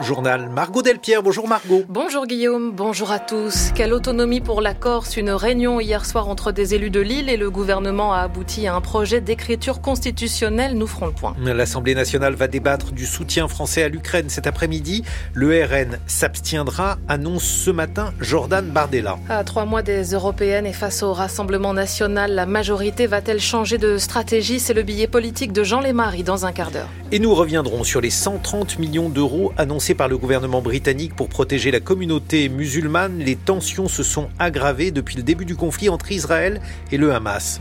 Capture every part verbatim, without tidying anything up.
journal. Margot Delpierre, bonjour Margot. Bonjour Guillaume, bonjour à tous. Quelle autonomie pour la Corse? Une réunion hier soir entre des élus de l'île et le gouvernement a abouti à un projet d'écriture constitutionnelle. Nous ferons le point. L'Assemblée nationale va débattre du soutien français à l'Ukraine cet après-midi. Le R N s'abstiendra, annonce ce matin Jordan Bardella. À trois mois des européennes et face au Rassemblement national, la majorité va-t-elle changer de stratégie? C'est le billet politique de Jean Lémarie dans un quart d'heure. Et nous reviendrons sur les cent trente millions d'euros annoncés par le gouvernement britannique pour protéger la communauté musulmane. Les tensions se sont aggravées depuis le début du conflit entre Israël et le Hamas.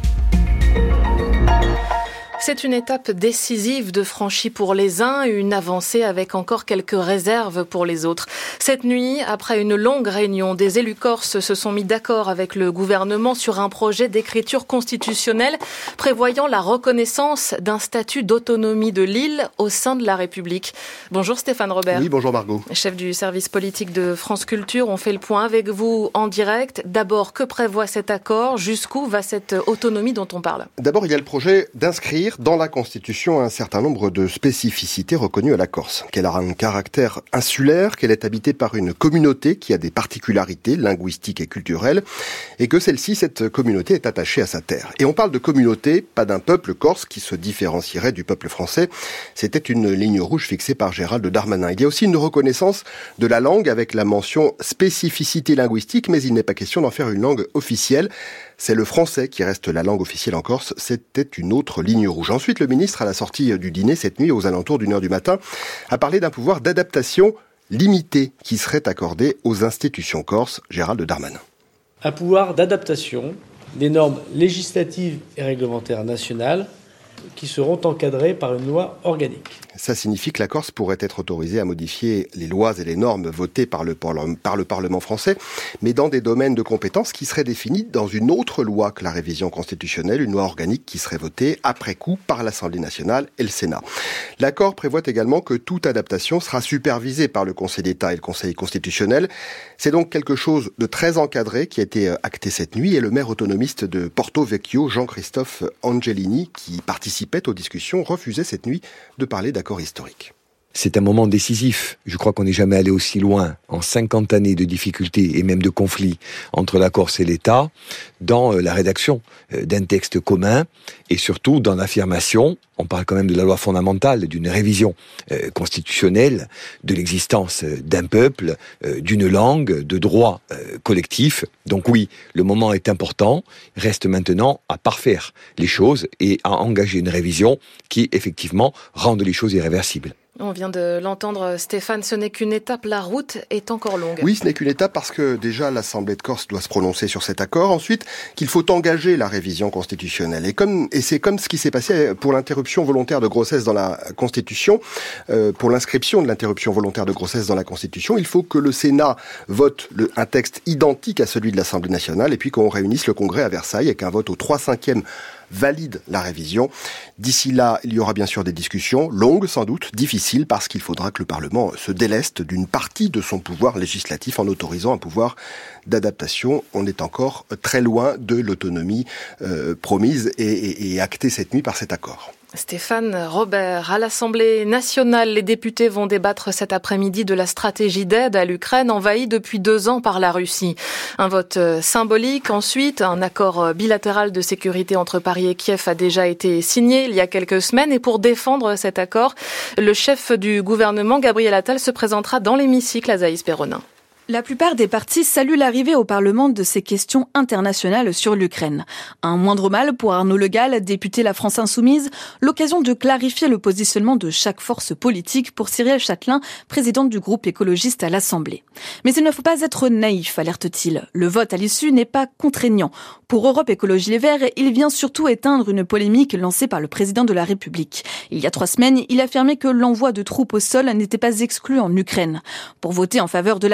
C'est une étape décisive de franchie pour les uns, une avancée avec encore quelques réserves pour les autres. Cette nuit, après une longue réunion, des élus corses se sont mis d'accord avec le gouvernement sur un projet d'écriture constitutionnelle prévoyant la reconnaissance d'un statut d'autonomie de l'île au sein de la République. Bonjour Stéphane Robert. Oui, bonjour Margot. Chef du service politique de France Culture, on fait le point avec vous en direct. D'abord, que prévoit cet accord? Jusqu'où va cette autonomie dont on parle? D'abord, il y a le projet d'inscrire dans la Constitution un certain nombre de spécificités reconnues à la Corse. Qu'elle a un caractère insulaire, qu'elle est habitée par une communauté qui a des particularités linguistiques et culturelles, et que celle-ci, cette communauté, est attachée à sa terre. Et on parle de communauté, pas d'un peuple corse qui se différencierait du peuple français. C'était une ligne rouge fixée par Gérald Darmanin. Il y a aussi une reconnaissance de la langue avec la mention spécificité linguistique, mais il n'est pas question d'en faire une langue officielle. C'est le français qui reste la langue officielle en Corse. C'était une autre ligne rouge. Ensuite, le ministre, à la sortie du dîner cette nuit, aux alentours d'une heure du matin, a parlé d'un pouvoir d'adaptation limité qui serait accordé aux institutions corses. Gérald Darmanin. Un pouvoir d'adaptation des normes législatives et réglementaires nationales qui seront encadrées par une loi organique. Ça signifie que la Corse pourrait être autorisée à modifier les lois et les normes votées par le, par le Parlement français, mais dans des domaines de compétences qui seraient définis dans une autre loi que la révision constitutionnelle, une loi organique qui serait votée après coup par l'Assemblée nationale et le Sénat. L'accord prévoit également que toute adaptation sera supervisée par le Conseil d'État et le Conseil constitutionnel. C'est donc quelque chose de très encadré qui a été acté cette nuit, et le maire autonomiste de Porto Vecchio, Jean-Christophe Angelini, qui participait aux discussions, refusait cette nuit de parler d'accord historique. C'est un moment décisif. Je crois qu'on n'est jamais allé aussi loin en cinquante années de difficultés et même de conflits entre la Corse et l'État dans la rédaction d'un texte commun et surtout dans l'affirmation, on parle quand même de la loi fondamentale, d'une révision constitutionnelle de l'existence d'un peuple, d'une langue, de droits collectifs. Donc oui, le moment est important. Il reste maintenant à parfaire les choses et à engager une révision qui effectivement rende les choses irréversibles. On vient de l'entendre, Stéphane, ce n'est qu'une étape, la route est encore longue. Oui, ce n'est qu'une étape parce que déjà l'Assemblée de Corse doit se prononcer sur cet accord. Ensuite, qu'il faut engager la révision constitutionnelle. Et comme et c'est comme ce qui s'est passé pour l'interruption volontaire de grossesse dans la Constitution, euh, pour l'inscription de l'interruption volontaire de grossesse dans la Constitution, il faut que le Sénat vote le, un texte identique à celui de l'Assemblée nationale et puis qu'on réunisse le Congrès à Versailles avec un vote au trois cinquièmes valide la révision. D'ici là, il y aura bien sûr des discussions, longues sans doute, difficiles, parce qu'il faudra que le Parlement se déleste d'une partie de son pouvoir législatif en autorisant un pouvoir d'adaptation. On est encore très loin de l'autonomie euh, promise et, et, et actée cette nuit par cet accord. Stéphane Robert, à l'Assemblée nationale, les députés vont débattre cet après-midi de la stratégie d'aide à l'Ukraine envahie depuis deux ans par la Russie. Un vote symbolique. Ensuite, un accord bilatéral de sécurité entre Paris et Kiev a déjà été signé il y a quelques semaines. Et pour défendre cet accord, le chef du gouvernement, Gabriel Attal, se présentera dans l'hémicycle à Zaïs Perronin. La plupart des partis saluent l'arrivée au Parlement de ces questions internationales sur l'Ukraine. Un moindre mal pour Arnaud Le Gall, député La France Insoumise, l'occasion de clarifier le positionnement de chaque force politique pour Cyrielle Châtelain, présidente du groupe écologiste à l'Assemblée. Mais il ne faut pas être naïf, alerte-t-il. Le vote à l'issue n'est pas contraignant. Pour Europe Écologie Les Verts, il vient surtout éteindre une polémique lancée par le président de la République. Il y a trois semaines, il affirmait que l'envoi de troupes au sol n'était pas exclu en Ukraine. Pour voter en faveur de l'accord,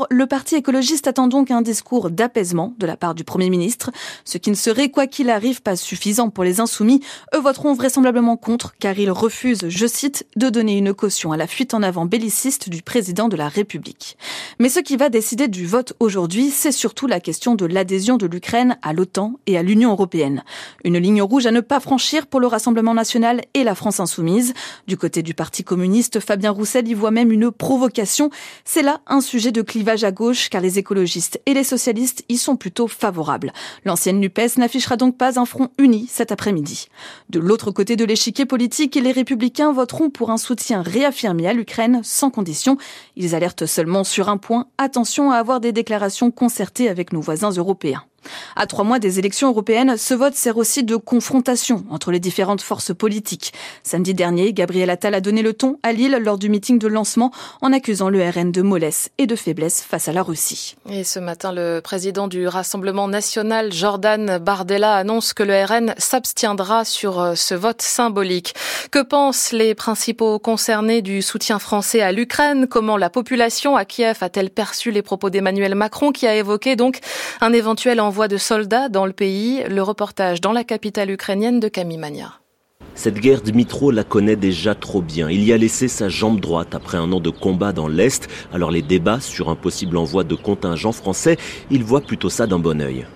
Le Parti écologiste attend donc un discours d'apaisement de la part du Premier ministre, ce qui ne serait, quoi qu'il arrive, pas suffisant pour les Insoumis. Eux voteront vraisemblablement contre, car ils refusent, je cite, de donner une caution à la fuite en avant belliciste du président de la République. Mais ce qui va décider du vote aujourd'hui, c'est surtout la question de l'adhésion de l'Ukraine à l'OTAN et à l'Union européenne. Une ligne rouge à ne pas franchir pour le Rassemblement national et la France insoumise. Du côté du Parti communiste, Fabien Roussel y voit même une provocation. C'est là un sujet de clivage à gauche, car les écologistes et les socialistes y sont plutôt favorables. L'ancienne NUPES n'affichera donc pas un front uni cet après-midi. De l'autre côté de l'échiquier politique, les Républicains voteront pour un soutien réaffirmé à l'Ukraine sans condition. Ils alertent seulement sur un point, attention à avoir des déclarations concertées avec nos voisins européens. À trois mois des élections européennes, ce vote sert aussi de confrontation entre les différentes forces politiques. Samedi dernier, Gabriel Attal a donné le ton à Lille lors du meeting de lancement en accusant le R N de mollesse et de faiblesse face à la Russie. Et ce matin, le président du Rassemblement national, Jordan Bardella, annonce que le R N s'abstiendra sur ce vote symbolique. Que pensent les principaux concernés du soutien français à l'Ukraine? Comment la population à Kiev a-t-elle perçu les propos d'Emmanuel Macron, qui a évoqué donc un éventuel envoi de soldats dans le pays? Le reportage dans la capitale ukrainienne de Camille Magnard. Cette guerre, Dmitro la connaît déjà trop bien. Il y a laissé sa jambe droite après un an de combat dans l'Est. Alors les débats sur un possible envoi de contingents français, il voit plutôt ça d'un bon œil.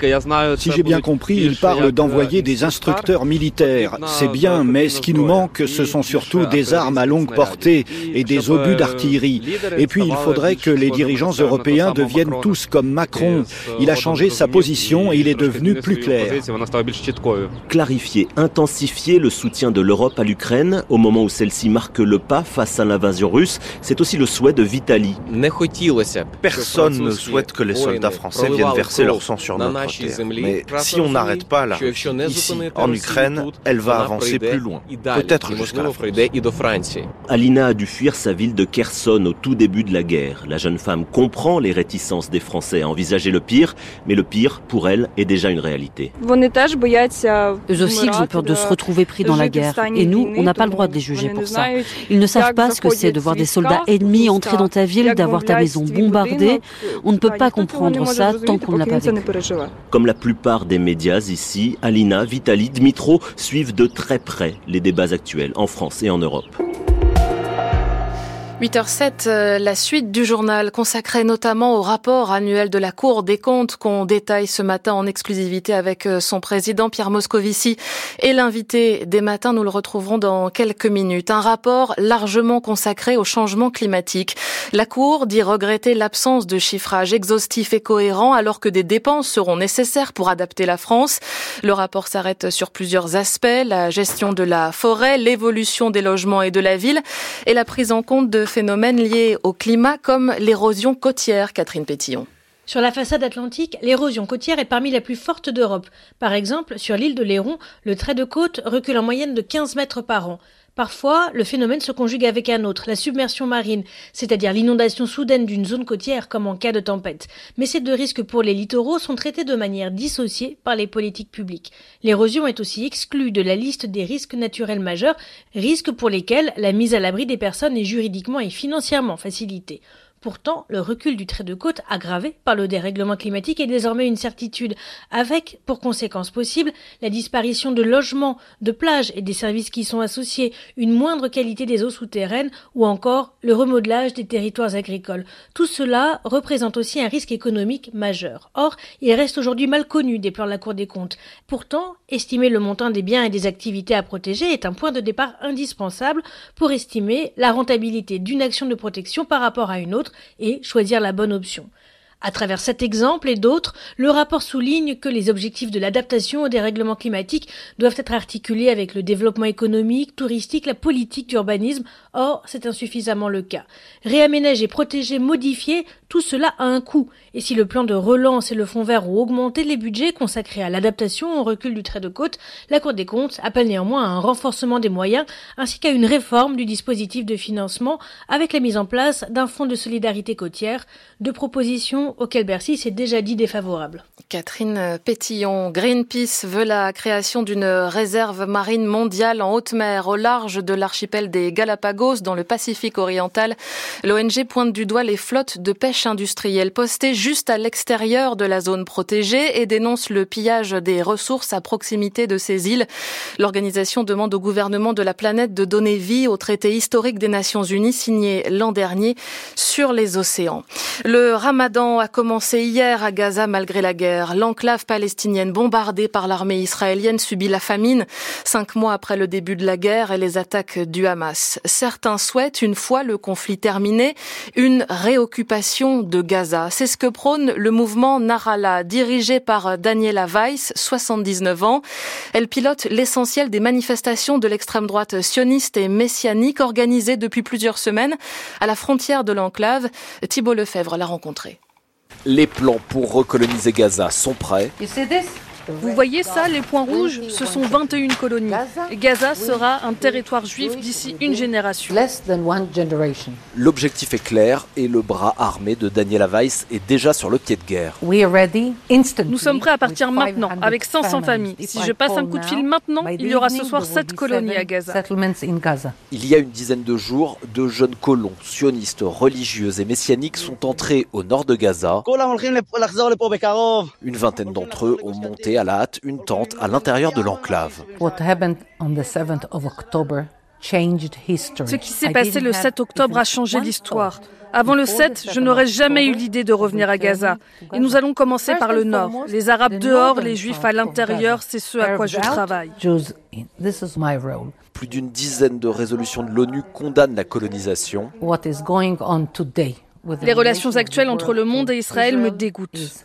Si j'ai bien compris, il parle d'envoyer des instructeurs militaires. C'est bien, mais ce qui nous manque, ce sont surtout des armes à longue portée et des obus d'artillerie. Et puis il faudrait que les dirigeants européens deviennent tous comme Macron. Il a changé sa position et il est devenu plus clair. Clarifier, intensifier le soutien de l'Europe à l'Ukraine au moment où celle-ci marque le pas face à l'invasion russe, c'est aussi le souhait de Vitali. Personne ne souhaite que les soldats français viennent verser leur sang sur notre terre. Mais si on n'arrête pas la Russie ici, en Ukraine, elle va avancer plus loin, peut-être jusqu'à la France. Alina a dû fuir sa ville de Kherson au tout début de la guerre. La jeune femme comprend les réticences des Français à envisager le pire, mais le pire, pour elle, est déjà une réalité. Eux aussi, ils ont peur de se retrouver pris dans la guerre. Et nous, on n'a pas le droit de les juger pour ça. Ils ne savent pas ce que c'est de voir des soldats ennemis entrer dans ta ville, d'avoir ta maison bombardée. On ne peut pas comprendre ça tant qu'on ne l'a pas vécu. Comme la plupart des médias ici, Alina, Vitali, Dmitro suivent de très près les débats actuels en France et en Europe. huit heures zéro sept, la suite du journal consacrée notamment au rapport annuel de la Cour des comptes qu'on détaille ce matin en exclusivité avec son président Pierre Moscovici et l'invité des matins. Nous le retrouverons dans quelques minutes. Un rapport largement consacré au changement climatique. La Cour dit regretter l'absence de chiffrage exhaustif et cohérent alors que des dépenses seront nécessaires pour adapter la France. Le rapport s'arrête sur plusieurs aspects, la gestion de la forêt, l'évolution des logements et de la ville et la prise en compte de phénomènes liés au climat comme l'érosion côtière. Catherine Pétillon. Sur la façade atlantique, l'érosion côtière est parmi les plus fortes d'Europe. Par exemple, sur l'île de Léron, le trait de côte recule en moyenne de quinze mètres par an. Parfois, le phénomène se conjugue avec un autre, la submersion marine, c'est-à-dire l'inondation soudaine d'une zone côtière comme en cas de tempête. Mais ces deux risques pour les littoraux sont traités de manière dissociée par les politiques publiques. L'érosion est aussi exclue de la liste des risques naturels majeurs, risques pour lesquels la mise à l'abri des personnes est juridiquement et financièrement facilitée. Pourtant, le recul du trait de côte aggravé par le dérèglement climatique est désormais une certitude, avec, pour conséquence possible, la disparition de logements, de plages et des services qui y sont associés, une moindre qualité des eaux souterraines ou encore le remodelage des territoires agricoles. Tout cela représente aussi un risque économique majeur. Or, il reste aujourd'hui mal connu des plans de la Cour des comptes. Pourtant, estimer le montant des biens et des activités à protéger est un point de départ indispensable pour estimer la rentabilité d'une action de protection par rapport à une autre et choisir la bonne option. À travers cet exemple et d'autres, le rapport souligne que les objectifs de l'adaptation au dérèglement climatique doivent être articulés avec le développement économique, touristique, la politique d'urbanisme. Or, c'est insuffisamment le cas. Réaménager, protéger, modifier, tout cela a un coût. Et si le plan de relance et le fonds vert ont augmenté les budgets consacrés à l'adaptation au recul du trait de côte, la Cour des comptes appelle néanmoins à un renforcement des moyens ainsi qu'à une réforme du dispositif de financement avec la mise en place d'un fonds de solidarité côtière, de propositions auquel Bercy s'est déjà dit défavorable. Catherine Pétillon. Greenpeace veut la création d'une réserve marine mondiale en haute mer au large de l'archipel des Galapagos dans le Pacifique oriental. L'O N G pointe du doigt les flottes de pêche crèche industrielle postée juste à l'extérieur de la zone protégée et dénonce le pillage des ressources à proximité de ces îles. L'organisation demande au gouvernement de la planète de donner vie au traité historique des Nations Unies signé l'an dernier sur les océans. Le Ramadan a commencé hier à Gaza malgré la guerre. L'enclave palestinienne bombardée par l'armée israélienne subit la famine cinq mois après le début de la guerre et les attaques du Hamas. Certains souhaitent, une fois le conflit terminé, une réoccupation de Gaza. C'est ce que prône le mouvement Nahalla, dirigé par Daniela Weiss, soixante-dix-neuf ans. Elle pilote l'essentiel des manifestations de l'extrême droite sioniste et messianique organisées depuis plusieurs semaines à la frontière de l'enclave. Thibault Lefebvre l'a rencontrée. Les plans pour recoloniser Gaza sont prêts. Vous voyez ça, les points rouges, ce sont vingt et une colonies. Gaza sera un territoire juif d'ici une génération. L'objectif est clair et le bras armé de Daniela Weiss est déjà sur le pied de guerre. Nous sommes prêts à partir maintenant, avec cinq cents familles. Si je passe un coup de fil maintenant, il y aura ce soir sept colonies à Gaza. Il y a une dizaine de jours, de jeunes colons, sionistes, religieux et messianiques sont entrés au nord de Gaza. Une vingtaine d'entre eux ont monté à la hâte une tente à l'intérieur de l'enclave. Ce qui s'est passé le sept octobre a changé l'histoire. Avant le sept, je n'aurais jamais eu l'idée de revenir à Gaza. Et nous allons commencer par le nord. Les Arabes dehors, les Juifs à l'intérieur, c'est ce à quoi je travaille. Plus d'une dizaine de résolutions de l'ONU condamnent la colonisation. Les relations actuelles entre le monde et Israël me dégoûtent.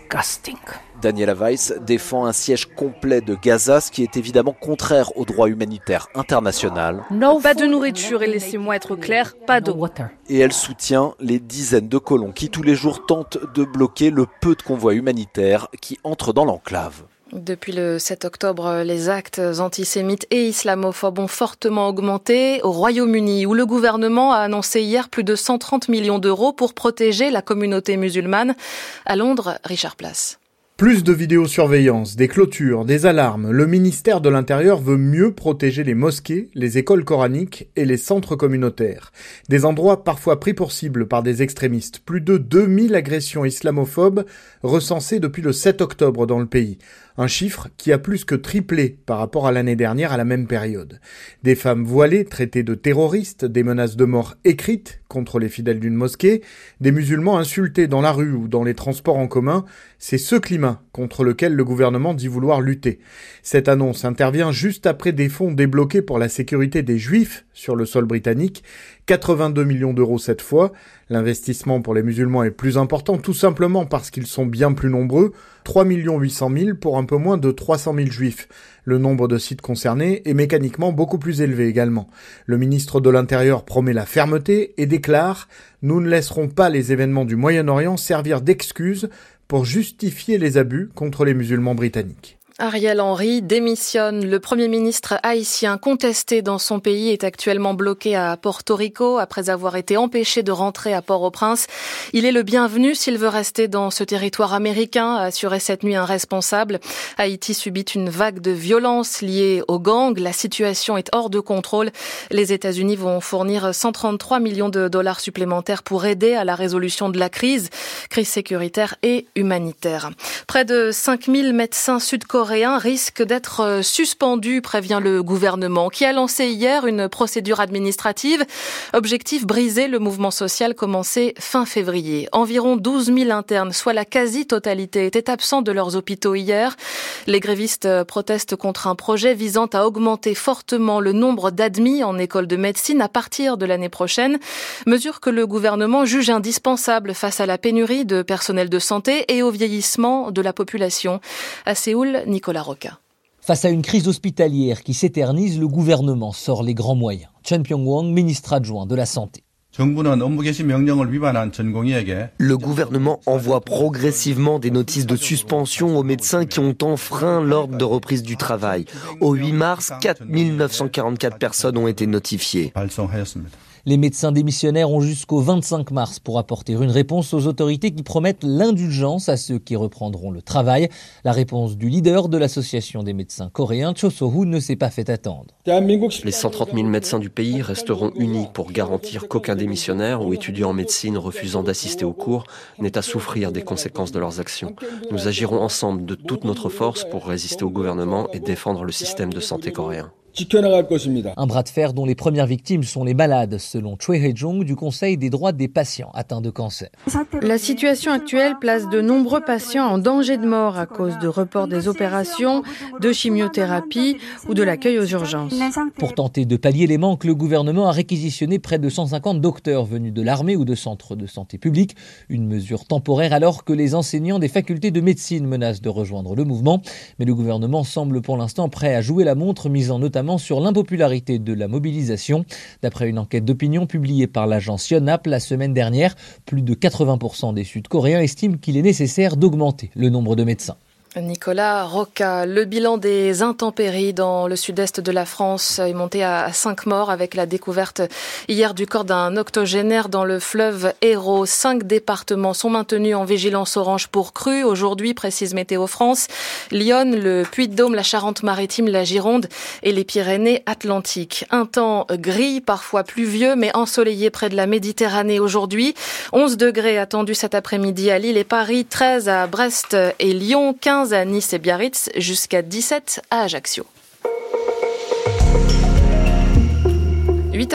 Daniela Weiss défend un siège complet de Gaza, ce qui est évidemment contraire au droit humanitaire international. Pas de nourriture et laissez-moi être clair, pas d'eau. Et elle soutient les dizaines de colons qui tous les jours tentent de bloquer le peu de convois humanitaires qui entrent dans l'enclave. Depuis le sept octobre, les actes antisémites et islamophobes ont fortement augmenté. Au Royaume-Uni, où le gouvernement a annoncé hier plus de cent trente millions d'euros pour protéger la communauté musulmane. À Londres, Richard Place. Plus de vidéosurveillance, des clôtures, des alarmes. Le ministère de l'Intérieur veut mieux protéger les mosquées, les écoles coraniques et les centres communautaires. Des endroits parfois pris pour cible par des extrémistes. Plus de deux mille agressions islamophobes recensées depuis le sept octobre dans le pays. Un chiffre qui a plus que triplé par rapport à l'année dernière à la même période. Des femmes voilées traitées de terroristes, des menaces de mort écrites contre les fidèles d'une mosquée, des musulmans insultés dans la rue ou dans les transports en commun, c'est ce climat contre lequel le gouvernement dit vouloir lutter. Cette annonce intervient juste après des fonds débloqués pour la sécurité des Juifs sur le sol britannique, quatre-vingt-deux millions d'euros cette fois. L'investissement pour les musulmans est plus important tout simplement parce qu'ils sont bien plus nombreux, trois millions huit cent mille pour un peu moins de trois cent mille juifs. Le nombre de sites concernés est mécaniquement beaucoup plus élevé également. Le ministre de l'Intérieur promet la fermeté et déclare « Nous ne laisserons pas les événements du Moyen-Orient servir d'excuse pour justifier les abus contre les musulmans britanniques ». Ariel Henry démissionne. Le Premier ministre haïtien contesté dans son pays est actuellement bloqué à Porto Rico après avoir été empêché de rentrer à Port-au-Prince. Il est le bienvenu s'il veut rester dans ce territoire américain, a assuré cette nuit un responsable. Haïti subit une vague de violence liée aux gangs. La situation est hors de contrôle. Les États-Unis vont fournir cent trente-trois millions de dollars supplémentaires pour aider à la résolution de la crise, crise sécuritaire et humanitaire. Près de cinq mille médecins sud-coréens risque d'être suspendu, prévient le gouvernement, qui a lancé hier une procédure administrative. Objectif, briser le mouvement social commencé fin février. Environ douze mille internes, soit la quasi-totalité, étaient absents de leurs hôpitaux hier. Les grévistes protestent contre un projet visant à augmenter fortement le nombre d'admis en école de médecine à partir de l'année prochaine. Mesure que le gouvernement juge indispensable face à la pénurie de personnel de santé et au vieillissement de la population. À Séoul, Nicolas Roca. Face à une crise hospitalière qui s'éternise, le gouvernement sort les grands moyens. Chen Pyeong-won, ministre adjoint de la Santé. Le gouvernement envoie progressivement des notices de suspension aux médecins qui ont enfreint l'ordre de reprise du travail. Au huit mars, quatre mille neuf cent quarante-quatre personnes ont été notifiées. Les médecins démissionnaires ont jusqu'au vingt-cinq mars pour apporter une réponse aux autorités qui promettent l'indulgence à ceux qui reprendront le travail. La réponse du leader de l'association des médecins coréens, Cho So-hu, ne s'est pas fait attendre. Les cent trente mille médecins du pays resteront unis pour garantir qu'aucun démissionnaire ou étudiant en médecine refusant d'assister aux cours n'ait à souffrir des conséquences de leurs actions. Nous agirons ensemble de toute notre force pour résister au gouvernement et défendre le système de santé coréen. Un bras de fer dont les premières victimes sont les malades, selon Choi Hae-jong du Conseil des droits des patients atteints de cancer. La situation actuelle place de nombreux patients en danger de mort à cause de report des opérations, de chimiothérapie ou de l'accueil aux urgences. Pour tenter de pallier les manques, le gouvernement a réquisitionné près de cent cinquante docteurs venus de l'armée ou de centres de santé publique. Une mesure temporaire alors que les enseignants des facultés de médecine menacent de rejoindre le mouvement. Mais le gouvernement semble pour l'instant prêt à jouer la montre, misant notamment sur l'impopularité de la mobilisation. D'après une enquête d'opinion publiée par l'agence Yonhap la semaine dernière, plus de quatre-vingts pour cent des Sud-Coréens estiment qu'il est nécessaire d'augmenter le nombre de médecins. Nicolas Roca, le bilan des intempéries dans le sud-est de la France est monté à cinq morts avec la découverte hier du corps d'un octogénaire dans le fleuve Hérault. Cinq départements sont maintenus en vigilance orange pour crue. Aujourd'hui, précise Météo France, Lyon, le Puy-de-Dôme, la Charente-Maritime, la Gironde et les Pyrénées-Atlantiques. Un temps gris, parfois pluvieux, mais ensoleillé près de la Méditerranée aujourd'hui. onze degrés attendus cet après-midi à Lille et Paris, treize à Brest et Lyon, quinze à Nice et Biarritz, jusqu'à dix-sept à Ajaccio.